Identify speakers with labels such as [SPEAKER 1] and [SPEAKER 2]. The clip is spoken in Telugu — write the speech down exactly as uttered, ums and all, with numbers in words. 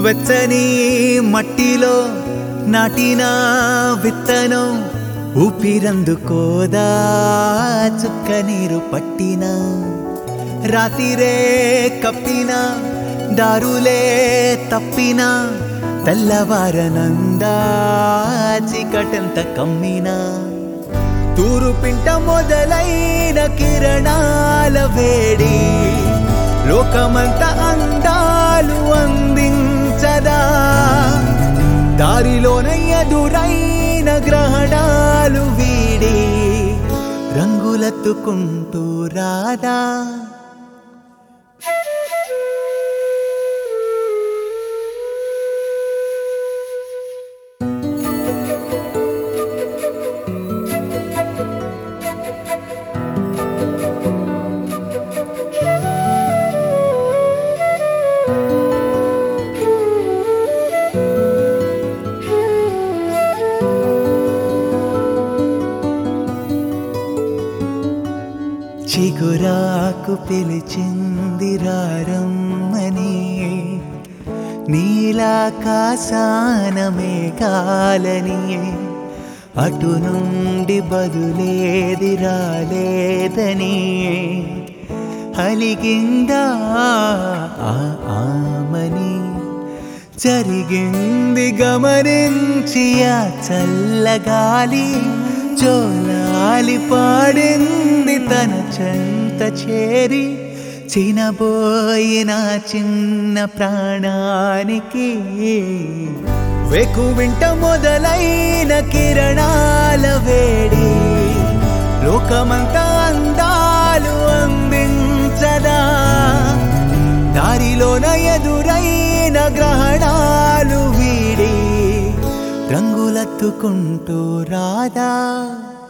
[SPEAKER 1] వెచ్చని మట్టిలో నాటిన విత్తనం ఊపిరందుకోదా చుక్క నీరు పట్టిన రాతిరే కప్పిన దారులే తప్పిన తెల్లవారనందా చీకటంత కమ్మిన తూరు పింట మొదలైన కిరణాల వేడి లోకమంత అందాలు అందించదా దారిలోన ఎదురైన గ్రహణాలు వీడి రంగులెత్తుకుంటూ రాదా చిగురాకు పిలిచింది రారమ్మని నీలాకాశాన మేఘాలని అటు నుండి బదులేది రాలేదని అలిగిందా ఆ ఆమని జరిగింది గమనించి ఆ చల్లగాలి జోలాలి పాడింది తన చెంత చేరి చినబోయిన చిన్న ప్రాణానికి వెకువింట మొదలైన కిరణాల వేడి లోకమంతా అందాలు అందించదా దారిలోన ఎదురైన గ్రహణాలు వీడి రంగులెత్తుకుంటూ రాదా